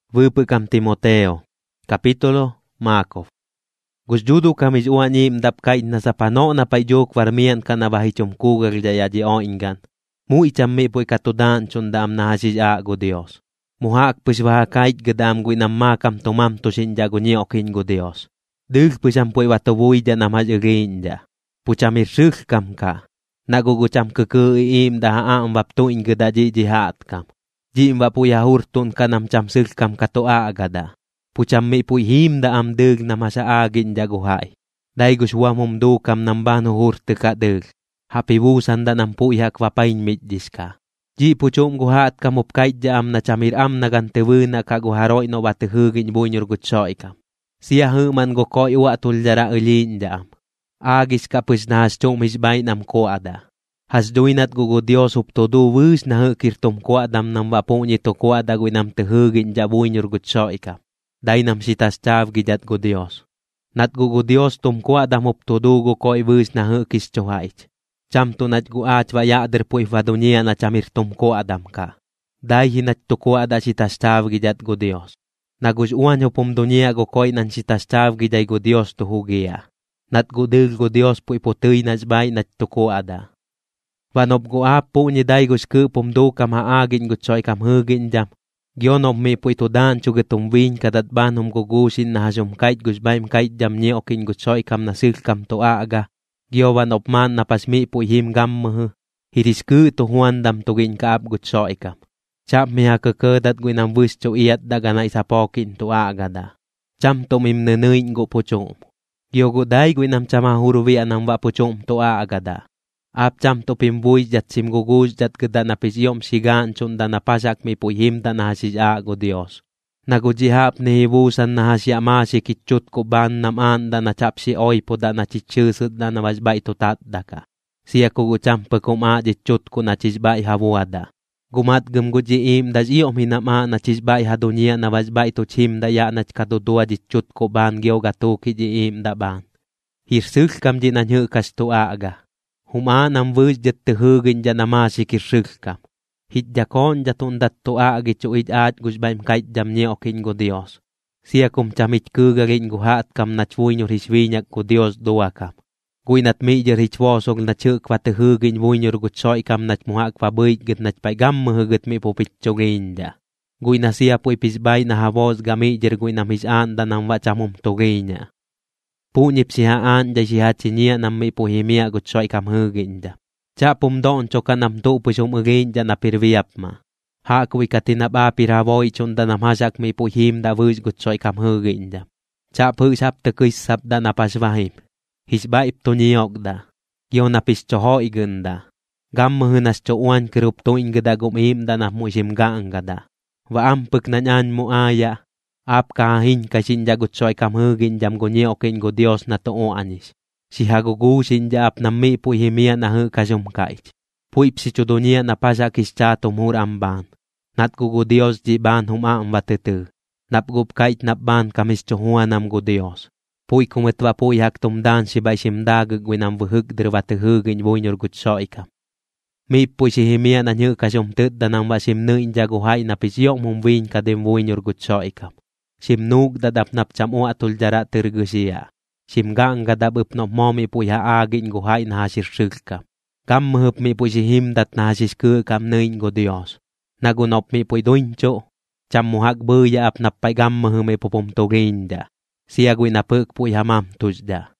Vupukam Timoteo. Kapitulo Makov. Gusjudu kami uanyim dap kait na sa pano na paijok warmian ka na bahichom kugar jayaji o ingan. Mu ichami po ikatudan chundam na hasis go Dios. Muhaak pusbaha kait gadam guinam makam tomam to sinja gunyi okin go Dios. Dug pusam po iwatubuy ja namaj uginja. Puchamir syuk kam ka. Nagugucham kuku iim daha ang baptuin gadaji jihat kam. Jim va puya hurtun kanam cham syuk kam katoa agada. Pucami po him da am dug na masa agin jaguhay. Dai guswa mumdu kam nambano hurte ka dug. Hapibusan da nam po ihak vapain mitjis ka. Ji pucum guhat kam upkait ja am na chamir am na gantewe na kaguharoy no batehugin bunyor gutsoy kam. Siya human go koy wa tuljara ulin ja am. Agis ka pusnahas chong misbay nam ko ada. Hasduinat gugo Dios uptodu wus na hukirtum ko adam nam vapo nito ko ada guinam tehugin ja bunyor gutsoy kam. Dai nam sitas chav gidat go Dios. Nat gugo Dios tum ko adam uptodu go koy wus na hukis chohaich. Cham to nat gu ach vaya der po ivadunia na chamir tum ko adam ka. Dai hinat to ko ada sitas chav gidat go Dios. Nagus uanyo pum dunia go koy nan sitas chav giday go Dios to hugia. Nat go dil go Dios po ipotoy nasbay nat to ko ada. Vanob go apo ni day gus ke pum do kam haagin go choy kam hugin jam. Gyonom me po ito dan chugatum win kadat banom gugusin na hasum kait gus baim kait jam ni okin go choy kam nasil kam to aga. Gyowan of man na pasmi po him gam mahu. Hiris ke to huan dam tugin kaap go choy kam. Chap miha kekedat guinam wis cho iat dagana isa pokin to aga da. Cham to mim nenuin go po chom. Gyogo day guinam chama huruwi anang wa po chom to aga da. Ap cham to pimbuy jat sim gugus jat geda na pisyom sigan chunda na pasak mi po him da na hasya go Dios. Nagujihap ni hibusan na hasya ma si kitchut ko ban naman da na chap si oy po da na chichusud da na wasbay to tat da ka. Siya ko gucham pagkuma jichut ko na chisbay habuada. Gumat gumgujiim da ziyom hinama na chisbay hadunia na wasbay to chim da ya na kadudua jichut ko ban gyo gato ki jiim da ban. Hirsuk kam jinanyo kasto aga. Huma nam wus jet tehugin ja namasi kirsuk kam. Hit jakon jatun dat to agi chuit at gusbaim kait jamnya okin go Dios. Siya kum chamit kugarin guhat kam na chwuy nyor hiswinyak go Dios doa kam. Guinat mi jer hichwosog na chuk wa tehugin wunyor gutsoy kam na chmuhak wa buit git na chpaigam mahugut mi po pitchogin ja. Guina siya po ipisbay na havos gami jer guinam hisan da nam wa chamum togin ja. Punyip sihaan jay sihat sinya nam mi po himia gutsoy kam hugin ja. Cha pumdon choka nam to pusum ugin ja na pirviap ma. Ha kuwi katinap apiravoy chunda nam hasak mi po him da wus gutsoy kam hugin ja. Cha pusap tekis sap da na pasvahim. Hisbaip to niyok da. Gyo napis choho iganda. Gam mahunas chowan kirup to ingada gumim da na musim gaang gada. Wa ampuk na nyan mo aya. Ap kahin kasin jagut soy kam hugin jam gonye okin go Dios na to anis. Si hagugusin ja ap nami po himia na hu kasum kait. Puip si chudunia na pasakis cha tumur amban. Nat go Dios di ban huma ang batutu. Napgup kait napban kamis chuhuan am go Dios. Puy kumitwa puy hak tumdan si bay simdag gwinam vuhug derwatuhugin bunyor gut soy kam. Mi puy si himia na nyu kasum tut danang basim nu injaguhay na pisyok mumwin kadem bunyor gut soy kam. Simnug dadap nap chamo atul jara tergusia. Simgang gadap upnop momi puy haagin guhay na hasirsyuk kam. Kam mahup mi puy si him dat na hasisku kam nuin go Dios. Nagunop mi puy doincho. Cham muhak buya ap napay gam mahu mi pupumtugin da. Siya guy napuk puy hamam tujda.